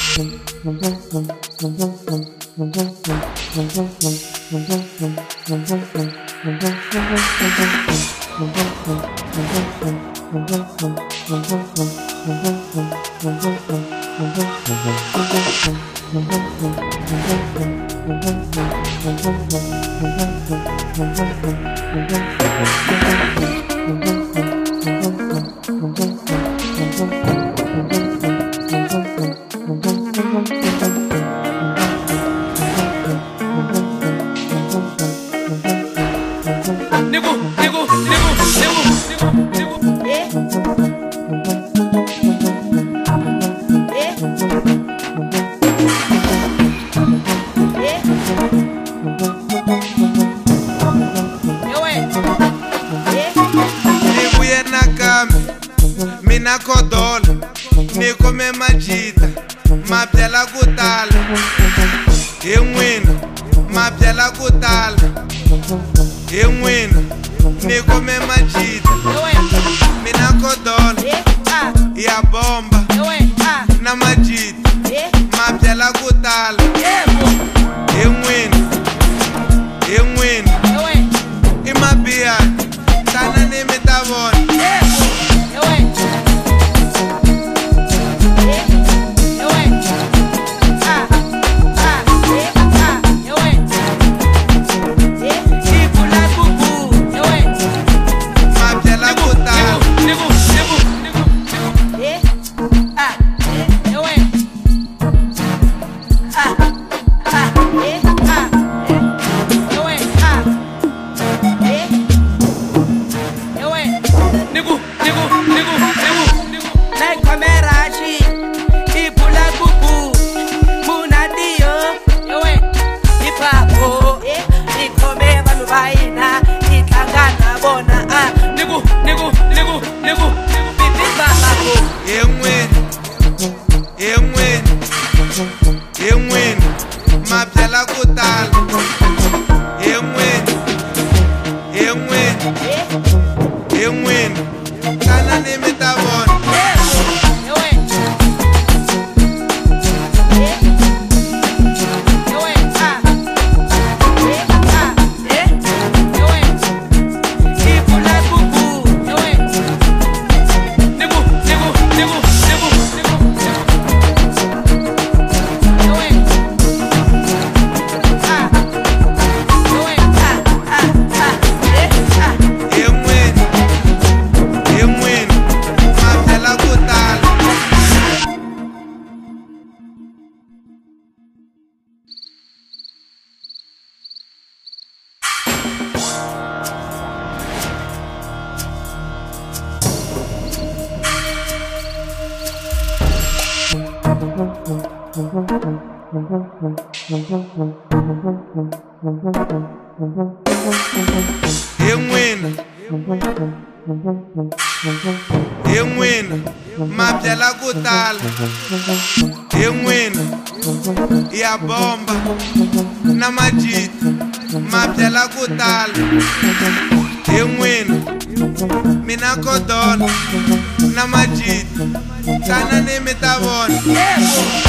Mina kodola, ni come majita, ma byela ku tala. Hi n'wina, ma byela ku tala. Hi n'wina, ni come majita. Mina kodola, ya bomba, na majita, ma byela ku tala. Hi n'wina, i mabiya, tana ni mi ta vona. Ma byela ku tala. Hi n'wina, tana ni mi ta vona. Hi n'wina, ma byela ku tala. Hi n'wina, ya bomba, na majita, ma byela ku tala. Hi n'wina, mina kodola, na majita, tana ni mi ta vona.